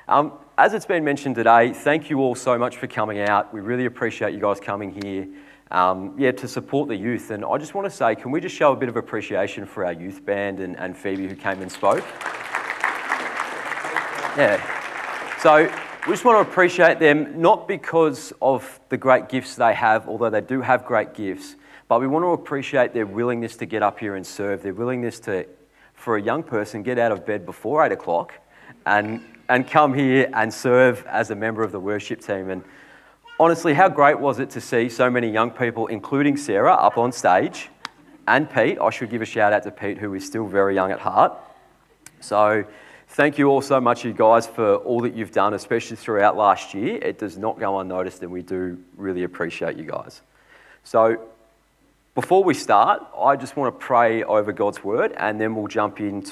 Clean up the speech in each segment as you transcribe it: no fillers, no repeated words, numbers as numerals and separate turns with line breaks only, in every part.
As it's been mentioned today, thank you all so much for coming out. We really appreciate you guys coming here, to support the youth. And I just want to say, can we just show a bit of appreciation for our youth band and Phoebe who came and spoke? Yeah. So we just want to appreciate them, not because of the great gifts they have, although they do have great gifts, but we want to appreciate their willingness to get up here and serve, their willingness to, for a young person, get out of bed before 8 o'clock and come here and serve as a member of the worship team. And honestly, how great was it to see so many young people, including Sarah, up on stage, and Pete. I should give a shout out to Pete, who is still very young at heart. So thank you all so much, you guys, for all that you've done, especially throughout last year. It does not go unnoticed, and we do really appreciate you guys. So before we start, I just want to pray over God's word, and then we'll jump in.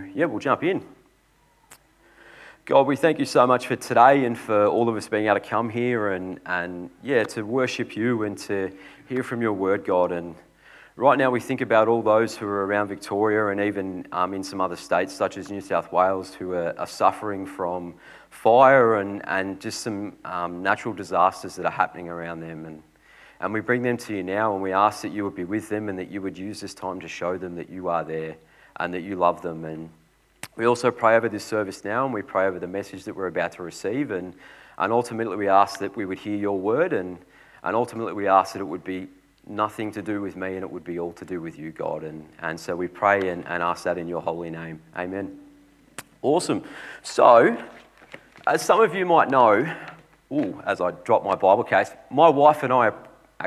God, we thank you so much for today and for all of us being able to come here and to worship you and to hear from your word, God. And right now we think about all those who are around Victoria and even in some other states such as New South Wales who are suffering from fire and just some natural disasters that are happening around them. And we bring them to you now, and we ask that you would be with them and that you would use this time to show them that you are there and that you love them. And we also pray over this service now, and we pray over the message that we're about to receive. And ultimately we ask that we would hear your word, and ultimately we ask that it would be nothing to do with me and it would be all to do with you, God. And so we pray and ask that in your holy name. Amen. Awesome. So, as some of you might know, as I drop my Bible case, my wife and I are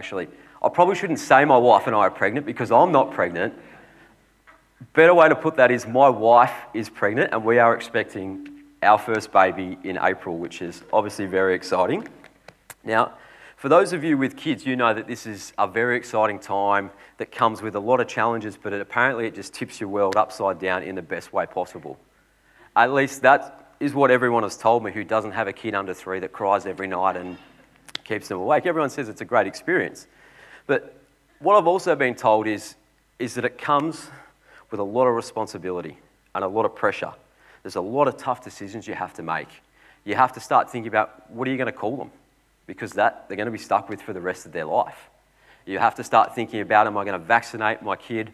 I probably shouldn't say my wife and I are pregnant because I'm not pregnant. Better way to put that is my wife is pregnant and we are expecting our first baby in April, which is obviously very exciting. Now, for those of you with kids, you know that this is a very exciting time that comes with a lot of challenges, but apparently it just tips your world upside down in the best way possible. At least that is what everyone has told me who doesn't have a kid under 3 that cries every night and keeps them awake. Everyone says it's a great experience. But what I've also been told is that it comes with a lot of responsibility and a lot of pressure. There's a lot of tough decisions you have to make. You have to start thinking about what are you going to call them, because that they're going to be stuck with for the rest of their life. You have to start thinking about, am I going to vaccinate my kid?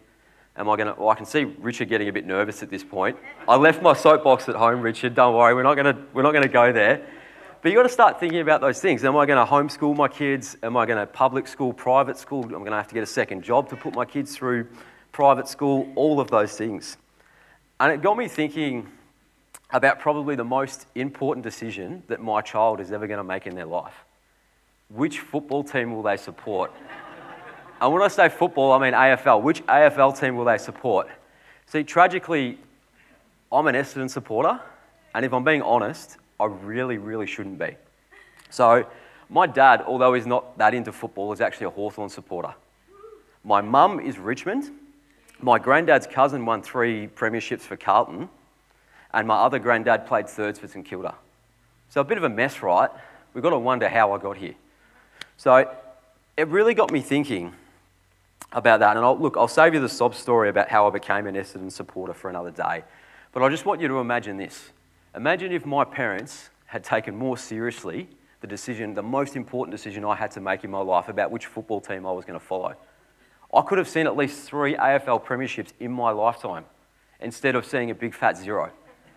I can see Richard getting a bit nervous at this point. I left my soapbox at home, Richard. Don't worry, we're not going to go there. But you've got to start thinking about those things. Am I going to homeschool my kids? Am I going to public school, private school? I'm going to have to get a second job to put my kids through private school, all of those things. And it got me thinking about probably the most important decision that my child is ever going to make in their life. Which football team will they support? And when I say football, I mean AFL. Which AFL team will they support? See, tragically, I'm an Essendon supporter, and if I'm being honest, I really, really shouldn't be. So my dad, although he's not that into football, is actually a Hawthorn supporter. My mum is Richmond. My granddad's cousin won 3 premierships for Carlton, and my other granddad played thirds for St Kilda. So a bit of a mess, right? We've got to wonder how I got here. So it really got me thinking about that. And I'll save you the sob story about how I became an Essendon supporter for another day. But I just want you to imagine this. Imagine if my parents had taken more seriously the most important decision I had to make in my life about which football team I was going to follow. I could have seen at least 3 AFL premierships in my lifetime instead of seeing a big fat 0.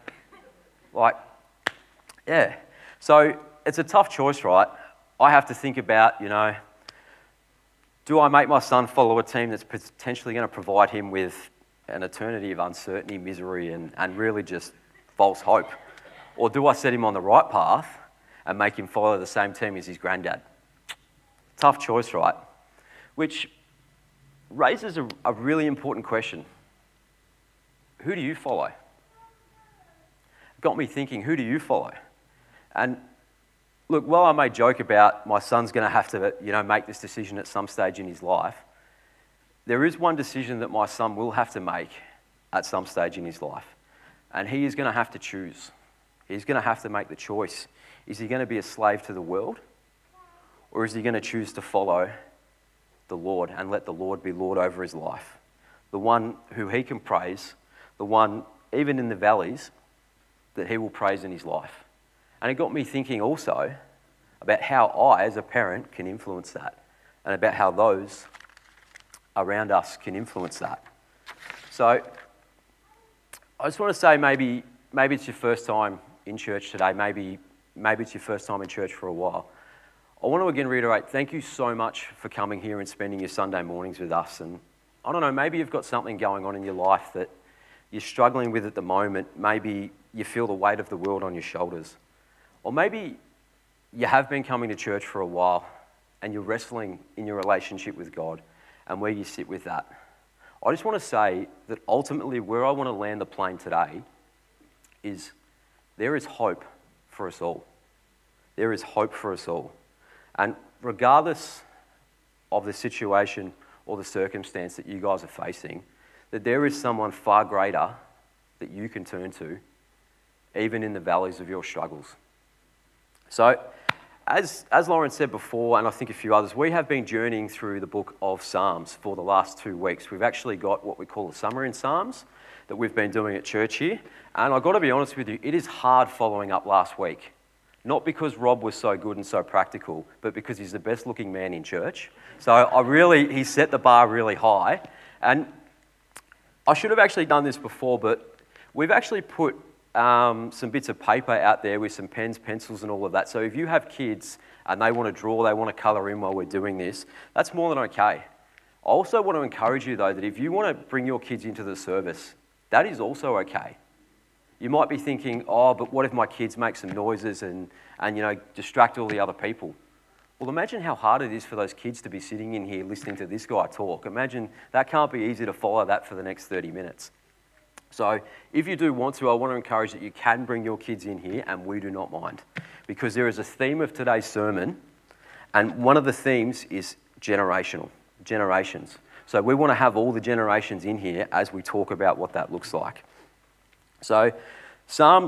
So it's a tough choice, right? I have to think about, do I make my son follow a team that's potentially going to provide him with an eternity of uncertainty, misery, and really just false hope? Or do I set him on the right path and make him follow the same team as his granddad? Tough choice, right? Which raises a really important question. Who do you follow? It got me thinking, who do you follow? And look, while I may joke about my son's going to have to, make this decision at some stage in his life, there is one decision that my son will have to make at some stage in his life. And he is going to have to choose. He's going to have to make the choice. Is he going to be a slave to the world? Or is he going to choose to follow the Lord and let the Lord be Lord over his life? The one who he can praise, the one, even in the valleys, that he will praise in his life. And it got me thinking also about how I, as a parent, can influence that, and about how those around us can influence that. So I just want to say maybe it's your first time in church today, maybe it's your first time in church for a while. I want to again reiterate, thank you so much for coming here and spending your Sunday mornings with us. And I don't know, maybe you've got something going on in your life that you're struggling with at the moment. Maybe you feel the weight of the world on your shoulders. Or maybe you have been coming to church for a while and you're wrestling in your relationship with God and where you sit with that. I just want to say that ultimately where I want to land the plane today is there is hope for us all. There is hope for us all. And regardless of the situation or the circumstance that you guys are facing, that there is someone far greater that you can turn to, even in the valleys of your struggles. So, as Lauren said before, and I think a few others, we have been journeying through the book of Psalms for the last 2 weeks. We've actually got what we call a summer in Psalms that we've been doing at church here. And I've got to be honest with you, it is hard following up last week. Not because Rob was so good and so practical, but because he's the best looking man in church. So he set the bar really high. And I should have actually done this before, but we've actually put some bits of paper out there with some pens, pencils and all of that. So if you have kids and they want to draw, they want to colour in while we're doing this, that's more than okay. I also want to encourage you though that if you want to bring your kids into the service, that is also okay. You might be thinking, oh, but what if my kids make some noises and distract all the other people? Well, imagine how hard it is for those kids to be sitting in here listening to this guy talk. Imagine that can't be easy to follow that for the next 30 minutes. So if you do want to, I want to encourage that you can bring your kids in here and we do not mind. Because there is a theme of today's sermon, and one of the themes is generations. So we want to have all the generations in here as we talk about what that looks like. So Psalm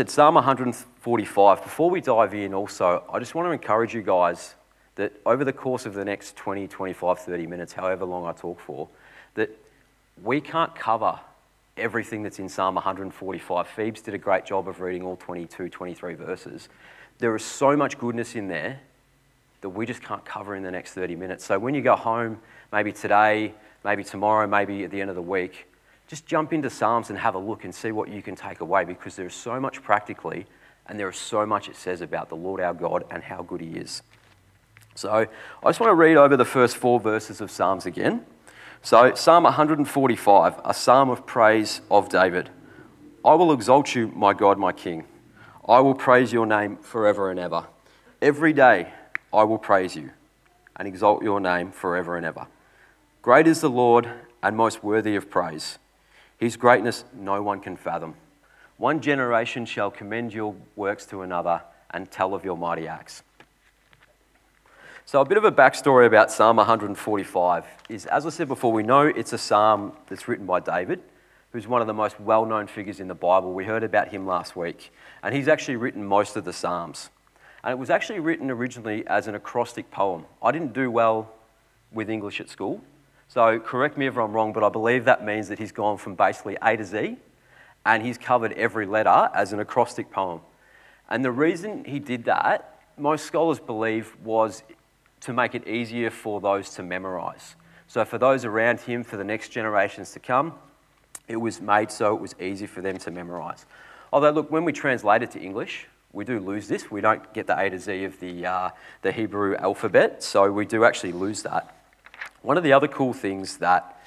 145, before we dive in also, I just want to encourage you guys that over the course of the next 20, 25, 30 minutes, however long I talk for, that we can't cover everything that's in Psalm 145. Phoebes did a great job of reading all 22, 23 verses. There is so much goodness in there that we just can't cover in the next 30 minutes. So when you go home, maybe today, maybe tomorrow, maybe at the end of the week, just jump into Psalms and have a look and see what you can take away, because there is so much practically and there is so much it says about the Lord our God and how good he is. So I just want to read over the first 4 verses of Psalms again. So Psalm 145, a psalm of praise of David. I will exalt you, my God, my King. I will praise your name forever and ever. Every day I will praise you and exalt your name forever and ever. Great is the Lord and most worthy of praise. His greatness no one can fathom. One generation shall commend your works to another and tell of your mighty acts. So a bit of a backstory about Psalm 145 is, as I said before, we know it's a psalm that's written by David, who's one of the most well-known figures in the Bible. We heard about him last week, and he's actually written most of the Psalms. And it was actually written originally as an acrostic poem. I didn't do well with English at school, so correct me if I'm wrong, but I believe that means that he's gone from basically A to Z, and he's covered every letter as an acrostic poem. And the reason he did that, most scholars believe, was to make it easier for those to memorize. So for those around him, for the next generations to come, it was made so it was easy for them to memorize. Although, look, when we translate it to English, we do lose this. We don't get the A to Z of the Hebrew alphabet, so we do actually lose that. One of the other cool things that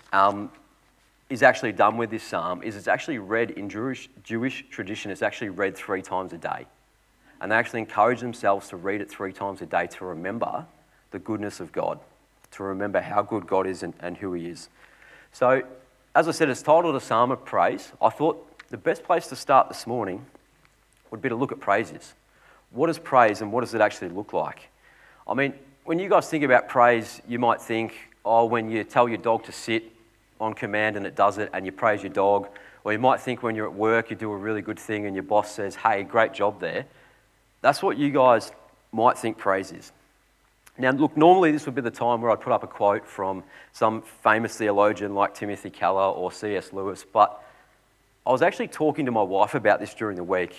is actually done with this psalm is it's actually read in Jewish tradition. It's actually read 3 times a day. And they actually encourage themselves to read it 3 times a day to remember the goodness of God, to remember how good God is and who he is. So, as I said, it's titled A Psalm of Praise. I thought the best place to start this morning would be to look at praises. What is praise and what does it actually look like? I mean, when you guys think about praise, you might think, oh, when you tell your dog to sit on command and it does it and you praise your dog. Or you might think when you're at work, you do a really good thing and your boss says, hey, great job there. That's what you guys might think praise is. Now, look, normally this would be the time where I'd put up a quote from some famous theologian like Timothy Keller or C.S. Lewis, but I was actually talking to my wife about this during the week,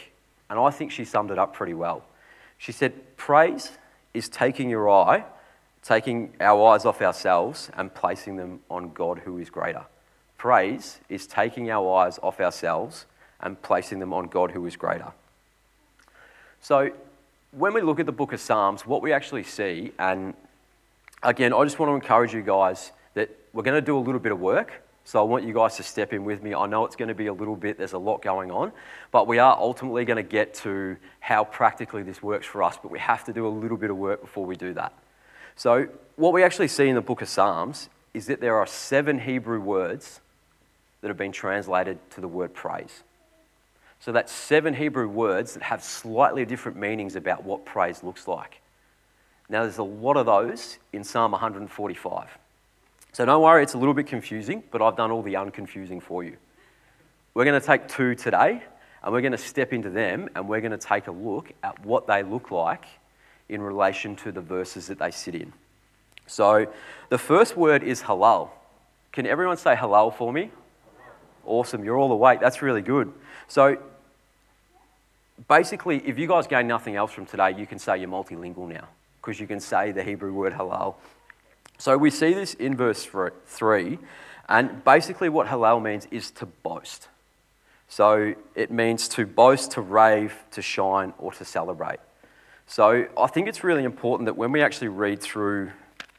and I think she summed it up pretty well. She said, praise is taking our eyes off ourselves and placing them on God who is greater. Praise is taking our eyes off ourselves and placing them on God who is greater. So when we look at the book of Psalms, what we actually see, and again, I just want to encourage you guys that we're going to do a little bit of work. So I want you guys to step in with me. I know it's going to be a little bit, there's a lot going on, but we are ultimately going to get to how practically this works for us, but we have to do a little bit of work before we do that. So what we actually see in the book of Psalms is that there are 7 Hebrew words that have been translated to the word praise. So that's 7 Hebrew words that have slightly different meanings about what praise looks like. Now there's a lot of those in Psalm 145. So don't worry, it's a little bit confusing, but I've done all the unconfusing for you. We're going to take 2 today, and we're going to step into them, and we're going to take a look at what they look like in relation to the verses that they sit in. So the first word is halal. Can everyone say halal for me? Awesome, you're all awake. That's really good. So basically, if you guys gain nothing else from today, you can say you're multilingual now, because you can say the Hebrew word halal. So we see this in verse 3, and basically what halal means is to boast. So it means to boast, to rave, to shine, or to celebrate. So I think it's really important that when we actually read through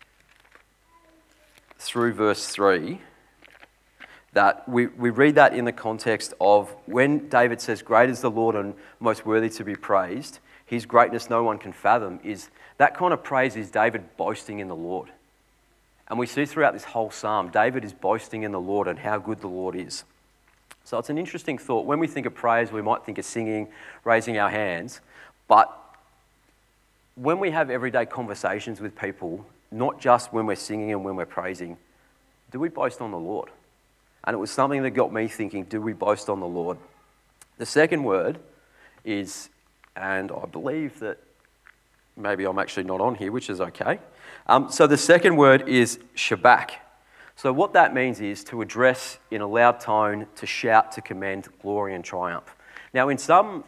verse 3, that we read that in the context of when David says, great is the Lord and most worthy to be praised, his greatness no one can fathom, is that kind of praise is David boasting in the Lord. And we see throughout this whole psalm, David is boasting in the Lord and how good the Lord is. So it's an interesting thought. When we think of praise, we might think of singing, raising our hands. But when we have everyday conversations with people, not just when we're singing and when we're praising, do we boast on the Lord? And it was something that got me thinking, do we boast on the Lord? The second word is, and I believe that maybe I'm actually not on here, which is okay. So the second word is shabak. So what that means is to address in a loud tone, to shout, to commend glory and triumph. Now in some,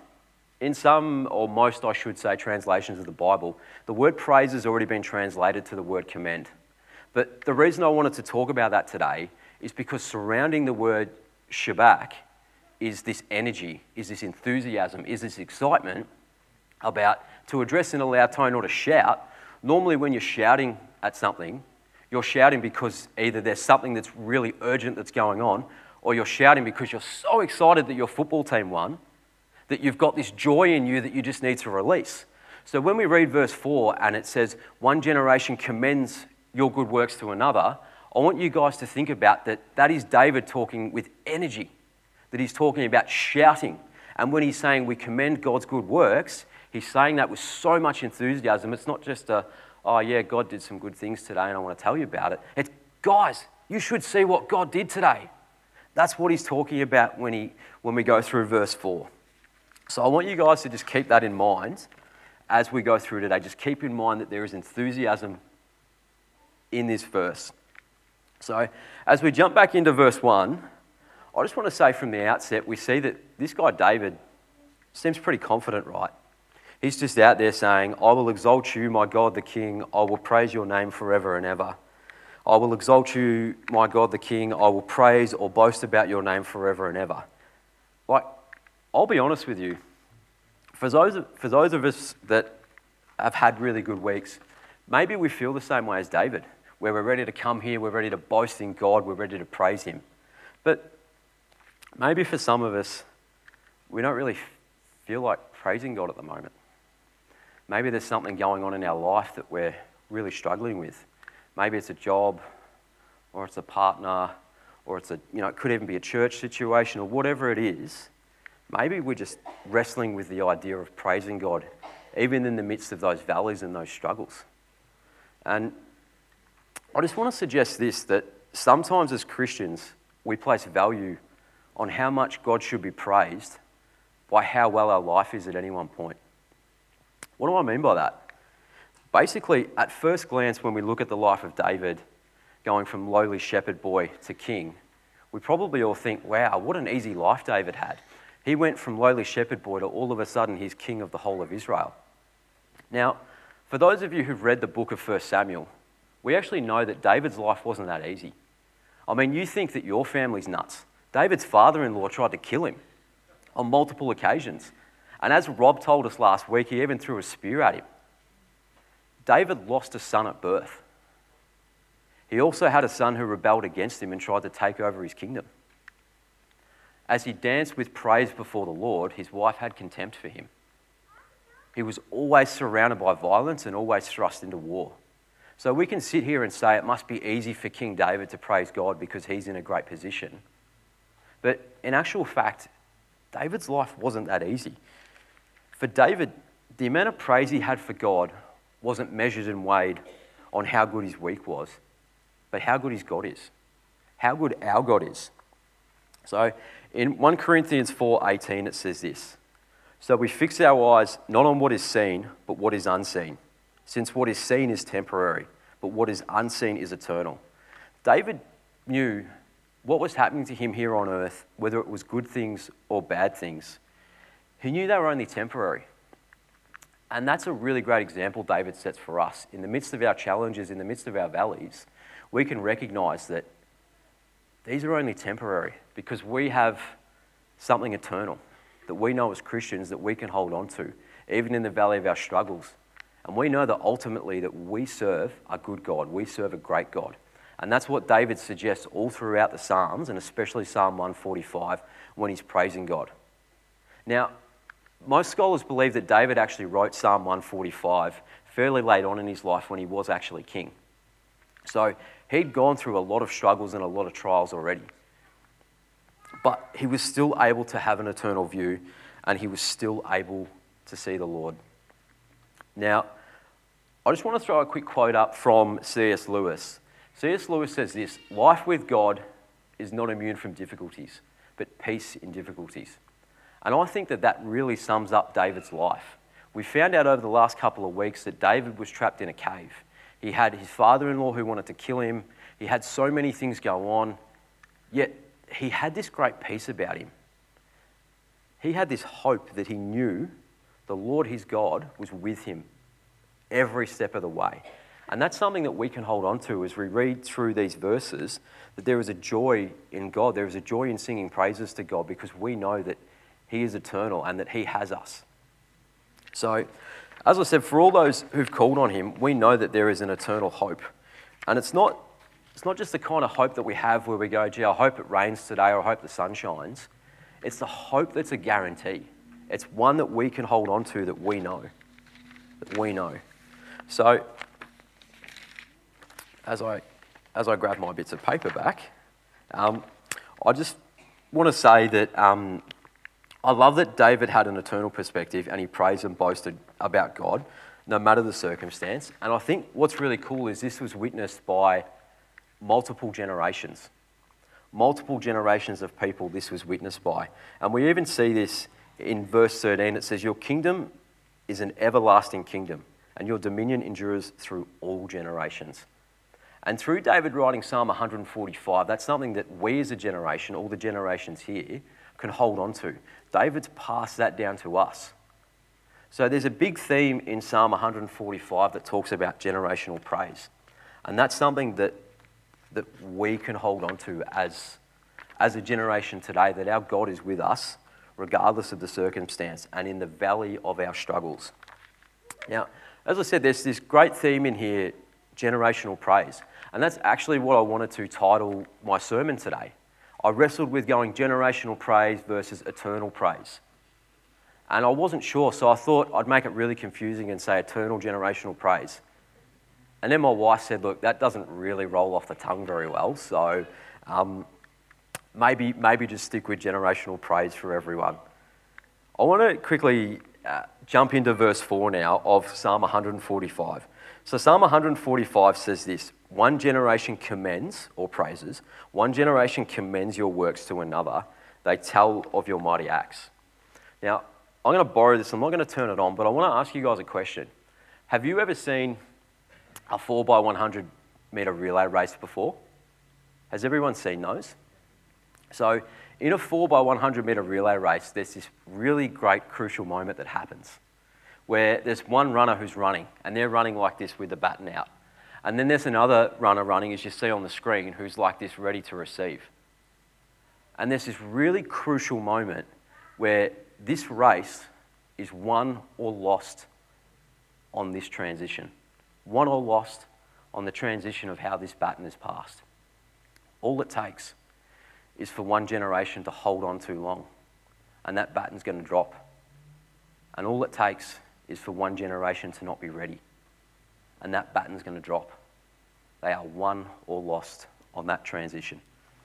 or most I should say, translations of the Bible, the word praise has already been translated to the word commend. But the reason I wanted to talk about that today is because surrounding the word shabak is this energy, is this enthusiasm, is this excitement about to address in a loud tone or to shout. Normally when you're shouting at something, you're shouting because either there's something that's really urgent that's going on, or you're shouting because you're so excited that your football team won, that you've got this joy in you that you just need to release. So when we read verse 4 and it says, one generation commends your good works to another, I want you guys to think about that is David talking with energy, that he's talking about shouting. And when he's saying we commend God's good works, he's saying that with so much enthusiasm. It's not just oh yeah, God did some good things today and I want to tell you about it. It's, guys, you should see what God did today. That's what he's talking about when we go through verse 4. So I want you guys to just keep that in mind as we go through today. Just keep in mind that there is enthusiasm in this verse. So as we jump back into verse 1, I just want to say from the outset, we see that this guy David seems pretty confident, right? He's just out there saying, I will exalt you, my God the King. I will praise your name forever and ever. I will exalt you, my God the King. I will praise or boast about your name forever and ever. Like, I'll be honest with you. For those of us that have had really good weeks, maybe we feel the same way as David, where we're ready to come here, we're ready to boast in God, we're ready to praise him. But maybe for some of us, we don't really feel like praising God at the moment. Maybe there's something going on in our life that we're really struggling with. Maybe it's a job, or it's a partner, or it's it could even be a church situation, or whatever it is. Maybe we're just wrestling with the idea of praising God, even in the midst of those valleys and those struggles. And I just want to suggest this, that sometimes as Christians, we place value on how much God should be praised by how well our life is at any one point. What do I mean by that? Basically, at first glance, when we look at the life of David, going from lowly shepherd boy to king, we probably all think, wow, what an easy life David had. He went from lowly shepherd boy to all of a sudden he's king of the whole of Israel. Now, for those of you who've read the book of 1 Samuel, we actually know that David's life wasn't that easy. I mean, you think that your family's nuts. David's father-in-law tried to kill him on multiple occasions. And as Rob told us last week, he even threw a spear at him. David lost a son at birth. He also had a son who rebelled against him and tried to take over his kingdom. As he danced with praise before the Lord, his wife had contempt for him. He was always surrounded by violence and always thrust into war. So we can sit here and say it must be easy for King David to praise God because he's in a great position. But in actual fact, David's life wasn't that easy. For David, the amount of praise he had for God wasn't measured and weighed on how good his week was, but how good his God is, how good our God is. So in 1 Corinthians 4:18 it says this, "So we fix our eyes not on what is seen, but what is unseen, since what is seen is temporary, but what is unseen is eternal." David knew what was happening to him here on earth, whether it was good things or bad things. He knew they were only temporary. And that's a really great example David sets for us. In the midst of our challenges, in the midst of our valleys, we can recognize that these are only temporary because we have something eternal that we know as Christians that we can hold on to, even in the valley of our struggles. And we know that ultimately that we serve a good God. We serve a great God. And that's what David suggests all throughout the Psalms, and especially Psalm 145 when he's praising God. Now, most scholars believe that David actually wrote Psalm 145 fairly late on in his life when he was actually king. So he'd gone through a lot of struggles and a lot of trials already. But he was still able to have an eternal view, and he was still able to see the Lord. Now, I just want to throw a quick quote up from C.S. Lewis. C.S. Lewis says this, "Life with God is not immune from difficulties, but peace in difficulties." And I think that that really sums up David's life. We found out over the last couple of weeks that David was trapped in a cave. He had his father-in-law who wanted to kill him. He had so many things go on, yet he had this great peace about him. He had this hope that he knew the Lord, his God, was with him every step of the way. And that's something that we can hold on to as we read through these verses, that there is a joy in God. There is a joy in singing praises to God because we know that he is eternal and that he has us. So, as I said, for all those who've called on him, we know that there is an eternal hope. And it's not just the kind of hope that we have where we go, gee, I hope it rains today or I hope the sun shines. It's the hope that's a guarantee. It's one that we can hold on to that we know. So, as I grab my bits of paper back, I just want to say that I love that David had an eternal perspective and he praised and boasted about God, no matter the circumstance. And I think what's really cool is this was witnessed by multiple generations. Multiple generations of people this was witnessed by. And we even see this in verse 13. It says, "Your kingdom is an everlasting kingdom, and your dominion endures through all generations." And through David writing Psalm 145, that's something that we as a generation, all the generations here, can hold on to. David's passed that down to us. So there's a big theme in Psalm 145 that talks about generational praise. And that's something that we can hold on to as a generation today, that our God is with us, regardless of the circumstance, and in the valley of our struggles. Now, as I said, there's this great theme in here, generational praise. And that's actually what I wanted to title my sermon today. I wrestled with going generational praise versus eternal praise. And I wasn't sure, so I thought I'd make it really confusing and say eternal generational praise. And then my wife said, look, that doesn't really roll off the tongue very well, so maybe just stick with generational praise for everyone. I want to quickly jump into verse 4 now of Psalm 145. So Psalm 145 says this, "One generation commends," or praises, "one generation commends your works to another. They tell of your mighty acts." Now, I'm going to borrow this. I'm not going to turn it on, but I want to ask you guys a question. Have you ever seen a 4x100 metre relay race before? Has everyone seen those? So in a 4x100 metre relay race, there's this really great crucial moment that happens where there's one runner who's running, and they're running like this with the baton out. And then there's another runner running, as you see on the screen, who's like this, ready to receive. And there's this really crucial moment where this race is won or lost on this transition. Won or lost on the transition of how this baton is passed. All it takes is for one generation to hold on too long, and that baton's going to drop. And all it takes is for one generation to not be ready, and that baton's going to drop. They are won or lost on that transition.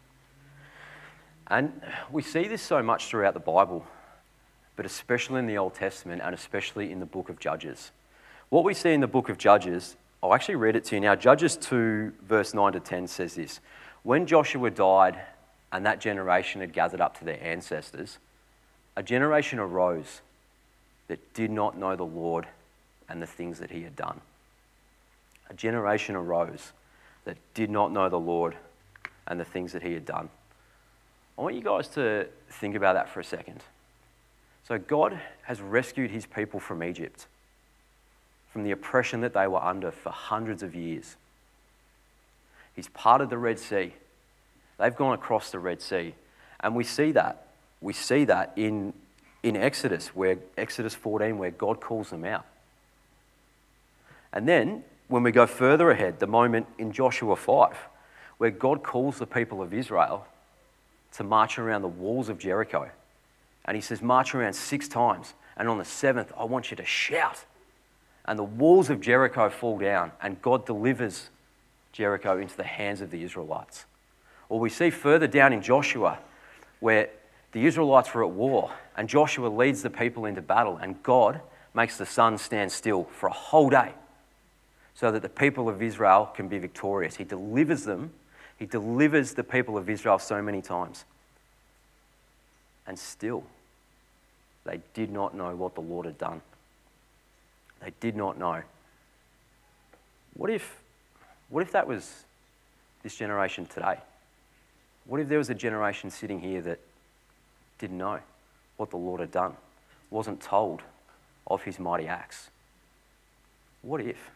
And we see this so much throughout the Bible, but especially in the Old Testament and especially in the book of Judges. What we see in the book of Judges, I'll actually read it to you now. Judges 2, verse 9 to 10 says this: When Joshua died and that generation had gathered up to their ancestors, a generation arose that did not know the Lord and the things that he had done. A generation arose that did not know the Lord and the things that he had done. I want you guys to think about that for a second. So God has rescued his people from Egypt, from the oppression that they were under for hundreds of years. He's parted the Red Sea. They've gone across the Red Sea. And we see that. We see that in Exodus, Exodus 14, where God calls them out. And then, when we go further ahead, the moment in Joshua 5, where God calls the people of Israel to march around the walls of Jericho. And he says, march around 6 times, and on the 7th, I want you to shout. And the walls of Jericho fall down, and God delivers Jericho into the hands of the Israelites. Or we see further down in Joshua, where the Israelites were at war, and Joshua leads the people into battle, and God makes the sun stand still for a whole day so that the people of Israel can be victorious. He delivers them. He delivers the people of Israel so many times. And still, they did not know what the Lord had done. They did not know. What if that was this generation today? What if there was a generation sitting here that didn't know what the Lord had done, wasn't told of his mighty acts? What if?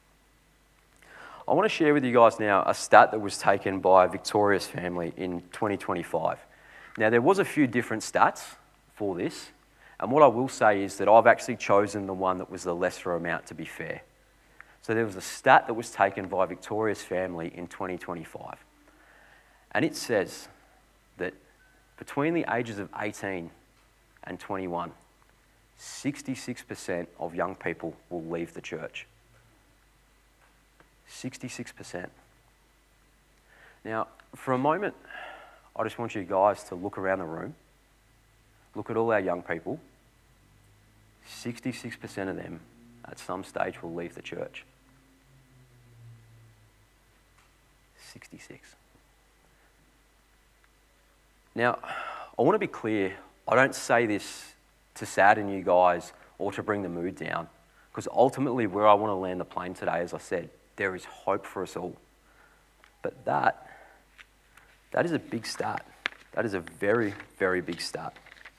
I want to share with you guys now a stat that was taken by a Victorious family in 2025. Now, there was a few different stats for this, and what I will say is that I've actually chosen the one that was the lesser amount, to be fair. So there was a stat that was taken by a Victorious family in 2025, and it says that between the ages of 18 and 21, 66% of young people will leave the church. 66%. Now, for a moment, I just want you guys to look around the room, look at all our young people. 66% of them at some stage will leave the church. 66. Now, I want to be clear, I don't say this to sadden you guys or to bring the mood down, because ultimately where I want to land the plane today, as I said, there is hope for us all. But that is a big stat. That is a very, very big stat.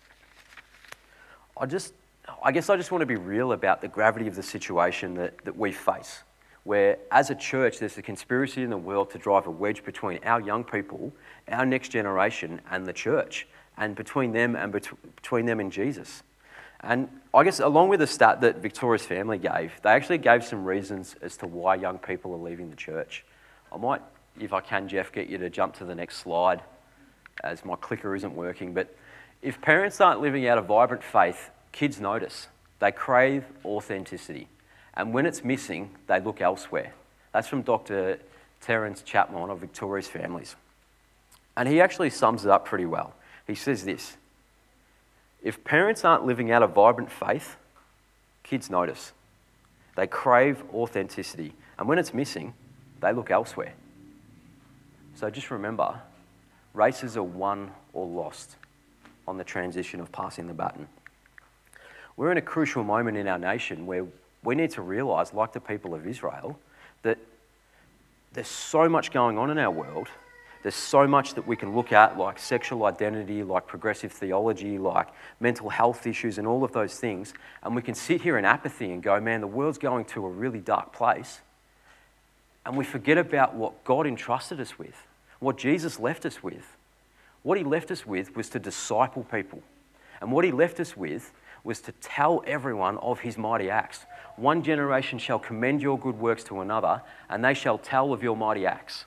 I guess I just want to be real about the gravity of the situation that we face, where as a church there's a conspiracy in the world to drive a wedge between our young people, our next generation, and the church, and between them and Jesus. And I guess along with the stat that Victoria's family gave, they actually gave some reasons as to why young people are leaving the church. I might, if I can, Jeff, get you to jump to the next slide, as my clicker isn't working. But if parents aren't living out a vibrant faith, kids notice. They crave authenticity. And when it's missing, they look elsewhere. That's from Dr. Terence Chapman of Victoria's Families. And he actually sums it up pretty well. He says this: if parents aren't living out a vibrant faith, kids notice. They crave authenticity. And when it's missing, they look elsewhere. So just remember, races are won or lost on the transition of passing the baton. We're in a crucial moment in our nation where we need to realise, like the people of Israel, that there's so much going on in our world, There's so much that we can look at, like sexual identity, like progressive theology, like mental health issues and all of those things. And we can sit here in apathy and go, man, the world's going to a really dark place. And we forget about what God entrusted us with, what Jesus left us with. What he left us with was to disciple people. And what he left us with was to tell everyone of his mighty acts. One generation shall commend your good works to another, and they shall tell of your mighty acts.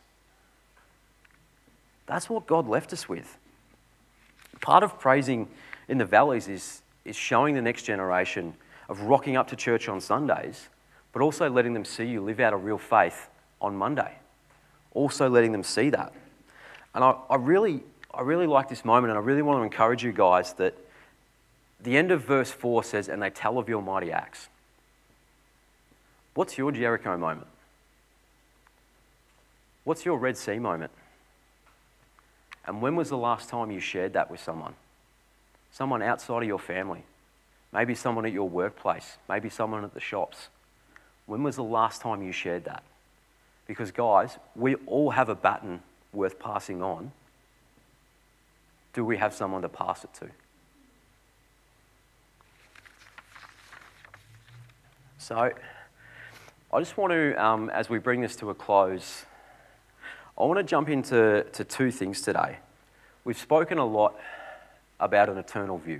That's what God left us with. Part of praising in the valleys is showing the next generation of rocking up to church on Sundays, but also letting them see you live out a real faith on Monday. Also letting them see that. And I really like this moment, and I really want to encourage you guys that the end of verse 4 says, and they tell of your mighty acts. What's your Jericho moment? What's your Red Sea moment? And when was the last time you shared that with someone? Someone outside of your family. Maybe someone at your workplace. Maybe someone at the shops. When was the last time you shared that? Because guys, we all have a baton worth passing on. Do we have someone to pass it to? So, I just want to, as we bring this to a close, I want to jump into two things today. We've spoken a lot about an eternal view,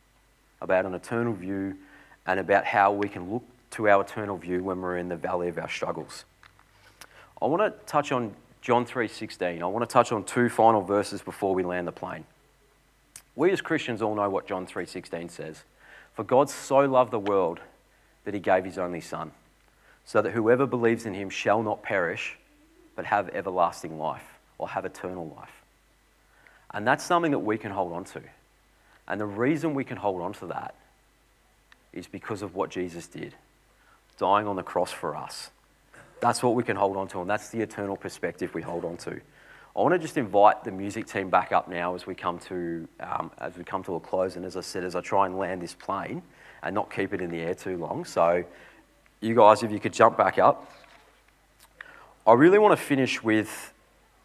and about how we can look to our eternal view when we're in the valley of our struggles. I want to touch on John 3:16. I want to touch on two final verses before we land the plane. We as Christians all know what John 3:16 says. For God so loved the world that he gave his only Son, so that whoever believes in him shall not perish, but have everlasting life, or have eternal life. And that's something that we can hold on to. And the reason we can hold on to that is because of what Jesus did, dying on the cross for us. That's what we can hold on to, and that's the eternal perspective we hold on to. I want to just invite the music team back up now as we come to a close. And as I said, as I try and land this plane and not keep it in the air too long. So you guys, if you could jump back up. I really want to finish with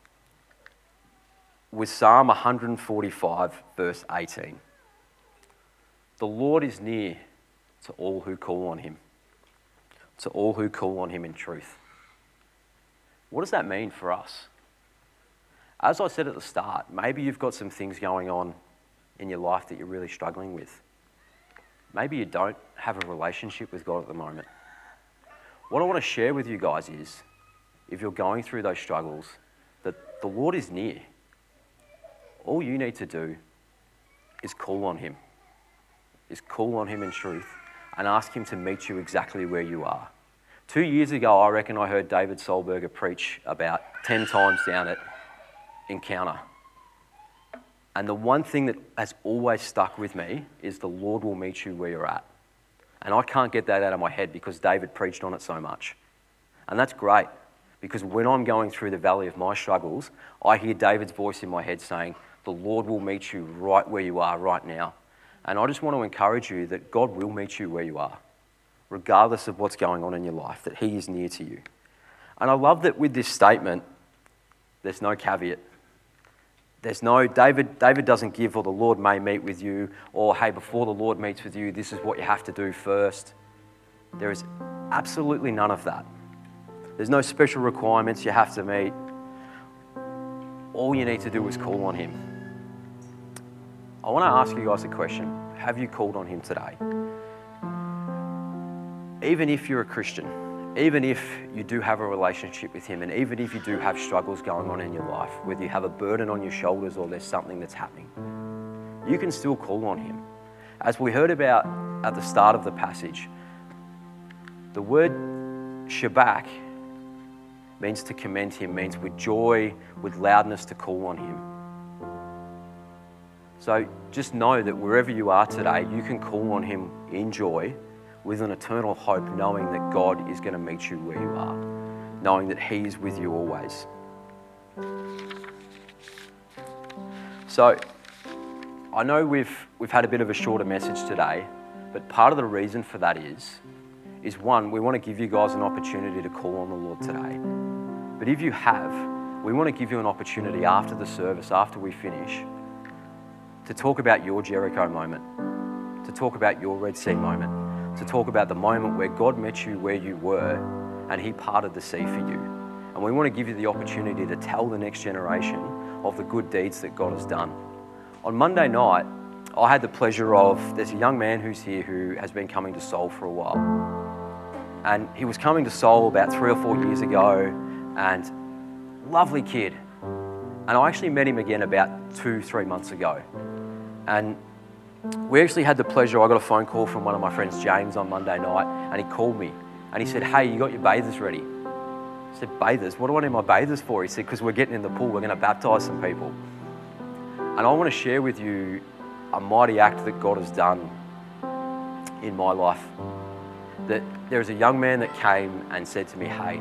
Psalm 145, verse 18. The Lord is near to all who call on him, to all who call on him in truth. What does that mean for us? As I said at the start, maybe you've got some things going on in your life that you're really struggling with. Maybe you don't have a relationship with God at the moment. What I want to share with you guys is, if you're going through those struggles, that the Lord is near. All you need to do is call on him. Is call on him in truth and ask him to meet you exactly where you are. 2 years ago, I reckon I heard David Solberger preach about 10 times down at Encounter. And the one thing that has always stuck with me is the Lord will meet you where you're at. And I can't get that out of my head because David preached on it so much. And that's great. Because when I'm going through the valley of my struggles, I hear David's voice in my head saying, the Lord will meet you right where you are right now. And I just want to encourage you that God will meet you where you are, regardless of what's going on in your life, that he is near to you. And I love that with this statement, there's no caveat. There's no, David doesn't give, or the Lord may meet with you, or hey, before the Lord meets with you, this is what you have to do first. There is absolutely none of that. There's no special requirements you have to meet. All you need to do is call on him. I want to ask you guys a question. Have you called on him today? Even if you're a Christian, even if you do have a relationship with him, and even if you do have struggles going on in your life, whether you have a burden on your shoulders or there's something that's happening, you can still call on him. As we heard about at the start of the passage, the word Shabach means to commend him, means with joy, with loudness to call on him. So just know that wherever you are today, you can call on him in joy with an eternal hope, knowing that God is going to meet you where you are, knowing that he is with you always. So I know we've had a bit of a shorter message today, but part of the reason for that is one, we want to give you guys an opportunity to call on the Lord today. But if you have, we want to give you an opportunity after the service, after we finish, to talk about your Jericho moment, to talk about your Red Sea moment, to talk about the moment where God met you where you were and he parted the sea for you. And we want to give you the opportunity to tell the next generation of the good deeds that God has done. On Monday night, I had the pleasure of, there's a young man who's here who has been coming to Soul for a while. And he was coming to Soul about 3 or 4 years ago, and lovely kid. And I actually met him again about 2-3 months ago. And we actually had the pleasure, I got a phone call from one of my friends, James, on Monday night, and he called me. And he said, hey, you got your bathers ready? I said, bathers? What do I need my bathers for? He said, because we're getting in the pool, we're going to baptise some people. And I want to share with you a mighty act that God has done in my life. That there was a young man that came and said to me, hey,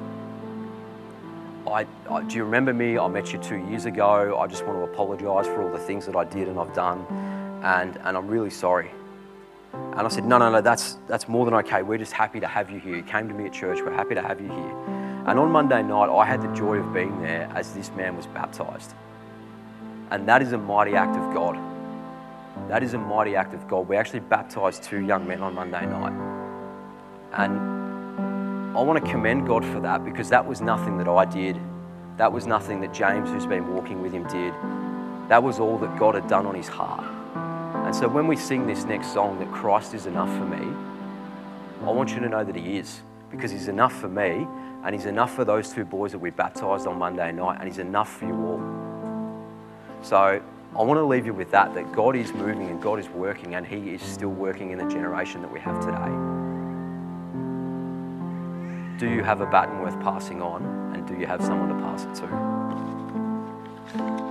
do you remember me? I met you 2 years ago. I just want to apologise for all the things that I did and I've done, and I'm really sorry. And I said, no, that's more than okay. We're just happy to have you here. You came to me at church. We're happy to have you here. And on Monday night, I had the joy of being there as this man was baptised. And that is a mighty act of God. That is a mighty act of God. We actually baptised 2 young men on Monday night. And I want to commend God for that, because that was nothing that I did. That was nothing that James, who's been walking with him, did. That was all that God had done on his heart. And so when we sing this next song, that Christ is enough for me, I want you to know that he is, because he's enough for me, and he's enough for those 2 boys that we baptised on Monday night, and he's enough for you all. So I want to leave you with that God is moving and God is working, and he is still working in the generation that we have today. Do you have a baton worth passing on, and do you have someone to pass it to?